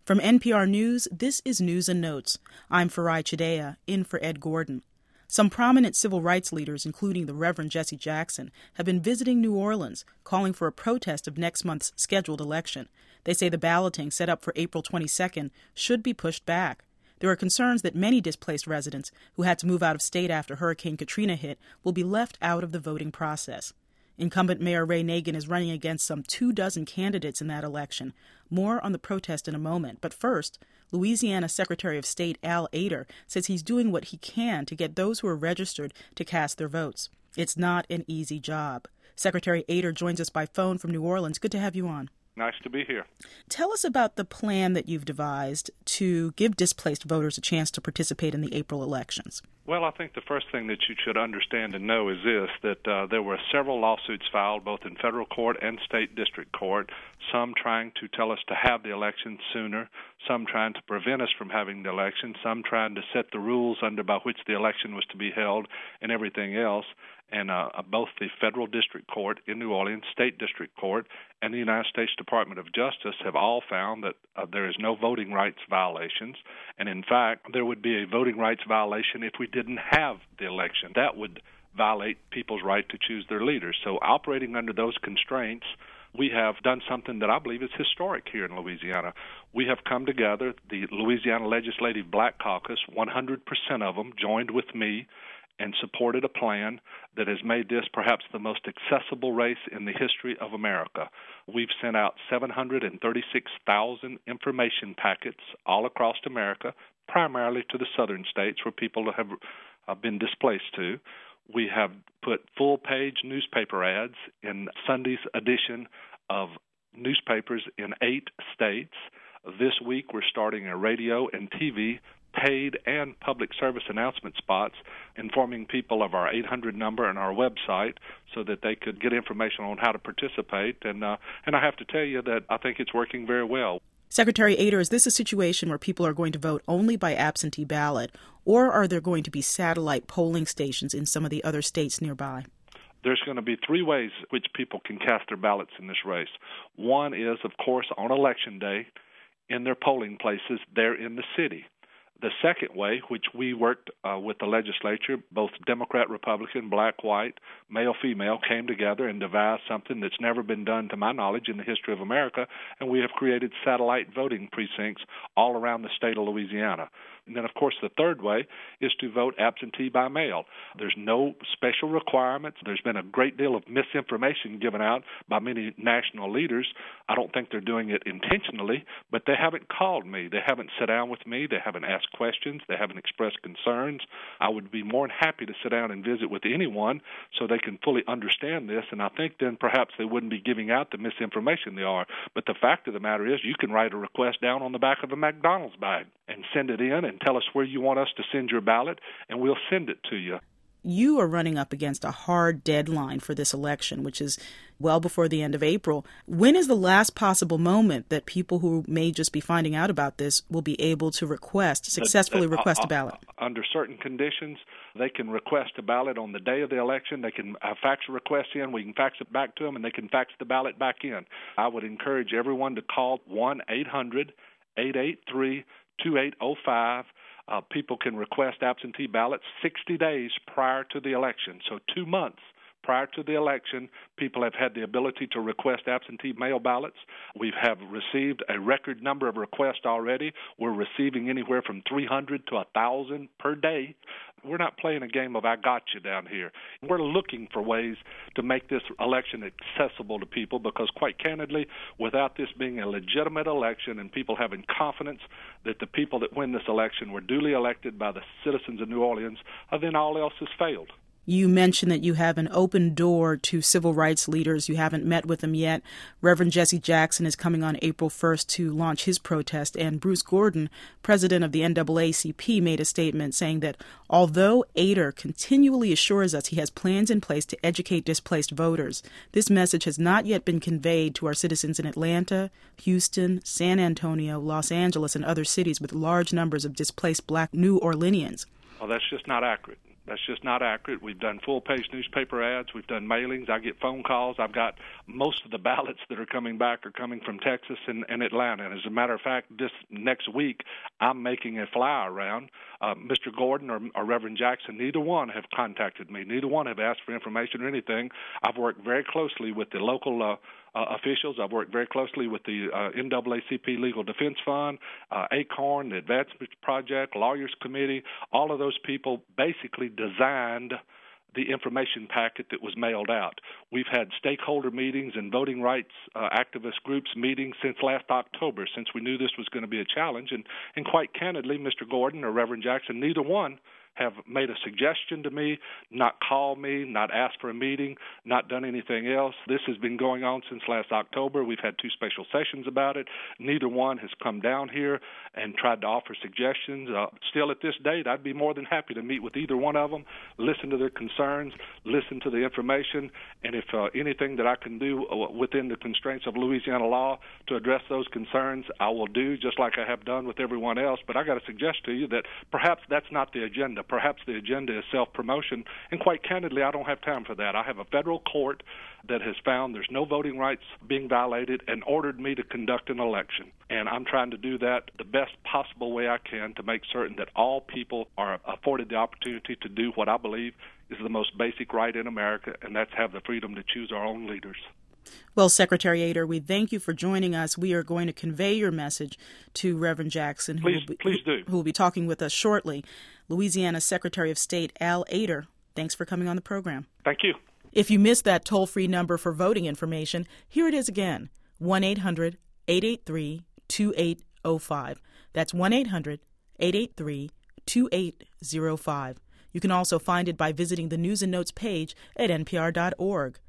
From NPR News, this is News and Notes. I'm Farai Chidea, in for Ed Gordon. Some prominent civil rights leaders, including the Reverend Jesse Jackson, have been visiting New Orleans, calling for a protest of next month's scheduled election. They say the balloting set up for April 22nd should be pushed back. There are concerns that many displaced residents who had to move out of state after Hurricane Katrina hit will be left out of the voting process. Incumbent Mayor Ray Nagin is running against some 24 candidates in that election. More on the protest in a moment. But first, Louisiana Secretary of State Al Ader says he's doing what he can to get those who are registered to cast their votes. It's not an easy job. Secretary Ader joins us by phone from New Orleans. Good to have you on. Nice to be here. Tell us about the plan that you've devised to give displaced voters a chance to participate in the April elections. Well, I think the first thing that you should understand and know is this, that there were several lawsuits filed both in federal court and state district court, some trying to tell us to have the election sooner, some trying to prevent us from having the election, some trying to set the rules under by which the election was to be held, and everything else. And both the federal district court in New Orleans, state district court, and the United States Department of Justice have all found that there is no voting rights violations. And in fact, there would be a voting rights violation if we didn't have the election. That would violate people's right to choose their leaders. So operating under those constraints, we have done something that I believe is historic here in Louisiana. We have come together, the Louisiana Legislative Black Caucus, 100% of them joined with me and supported a plan that has made this perhaps the most accessible race in the history of America. We've sent out 736,000 information packets all across America, primarily to the southern states where people have been displaced to. We have put full-page newspaper ads in Sunday's edition of newspapers in 8 states. This week we're starting a radio and TV paid and public service announcement spots informing people of our 800 number and our website so that they could get information on how to participate. And I have to tell you that I think it's working very well. Secretary Ader, is this a situation where people are going to vote only by absentee ballot, or are there going to be satellite polling stations in some of the other states nearby? There's going to be 3 ways which people can cast their ballots in this race. One is, of course, on Election Day in their polling places there in the city. The second way, which we worked with the legislature, both Democrat, Republican, black, white, male, female, came together and devised something that's never been done to my knowledge in the history of America, and we have created satellite voting precincts all around the state of Louisiana. And then, of course, the third way is to vote absentee by mail. There's no special requirements. There's been a great deal of misinformation given out by many national leaders. I don't think they're doing it intentionally, but they haven't called me. They haven't sat down with me. They haven't asked questions. They haven't expressed concerns. I would be more than happy to sit down and visit with anyone so they can fully understand this, and I think then perhaps they wouldn't be giving out the misinformation they are. But the fact of the matter is you can write a request down on the back of a McDonald's bag and send it in and tell us where you want us to send your ballot, and we'll send it to you. You are running up against a hard deadline for this election, which is well before the end of April. When is the last possible moment that people who may just be finding out about this will be able to successfully request a ballot? Under certain conditions, they can request a ballot on the day of the election. They can fax a request in. We can fax it back to them, and they can fax the ballot back in. I would encourage everyone to call 1-800-883-2805. People can request absentee ballots 60 days prior to the election, so 2 months prior to the election, people have had the ability to request absentee mail ballots. We have received a record number of requests already. We're receiving anywhere from 300 to 1,000 per day. We're not playing a game of I got you down here. We're looking for ways to make this election accessible to people because, quite candidly, without this being a legitimate election and people having confidence that the people that win this election were duly elected by the citizens of New Orleans, then all else has failed. You mentioned that you have an open door to civil rights leaders. You haven't met with them yet. Reverend Jesse Jackson is coming on April 1st to launch his protest, and Bruce Gordon, president of the NAACP, made a statement saying that although Ader continually assures us he has plans in place to educate displaced voters, this message has not yet been conveyed to our citizens in Atlanta, Houston, San Antonio, Los Angeles, and other cities with large numbers of displaced black New Orleanians. Well, that's just not accurate. That's just not accurate. We've done full-page newspaper ads. We've done mailings. I get phone calls. I've got most of the ballots that are coming back are coming from Texas and Atlanta. And as a matter of fact, this next week, I'm making a fly around. Mr. Gordon or Reverend Jackson, neither one have contacted me. Neither one have asked for information or anything. I've worked very closely with the local officials. I've worked very closely with the NAACP Legal Defense Fund, ACORN, the Advancement Project, Lawyers Committee. All of those people basically designed the information packet that was mailed out. We've had stakeholder meetings and voting rights activist groups meetings since last October, since we knew this was going to be a challenge. And quite candidly, Mr. Gordon or Reverend Jackson, neither one have made a suggestion to me, not called me, not asked for a meeting, not done anything else. This has been going on since last October. We've had 2 special sessions about it. Neither one has come down here and tried to offer suggestions. Still at this date, I'd be more than happy to meet with either one of them, listen to their concerns, listen to the information, and if anything that I can do within the constraints of Louisiana law to address those concerns, I will do, just like I have done with everyone else. But I got to suggest to you that perhaps that's not the agenda. Perhaps the agenda is self-promotion, and quite candidly, I don't have time for that. I have a federal court that has found there's no voting rights being violated and ordered me to conduct an election. And I'm trying to do that the best possible way I can to make certain that all people are afforded the opportunity to do what I believe is the most basic right in America, and that's have the freedom to choose our own leaders. Well, Secretary Ader, we thank you for joining us. We are going to convey your message to Reverend Jackson, who will be talking with us shortly. Louisiana Secretary of State Al Ader, thanks for coming on the program. Thank you. If you missed that toll-free number for voting information, here it is again, 1-800-883-2805. That's 1-800-883-2805. You can also find it by visiting the News and Notes page at npr.org.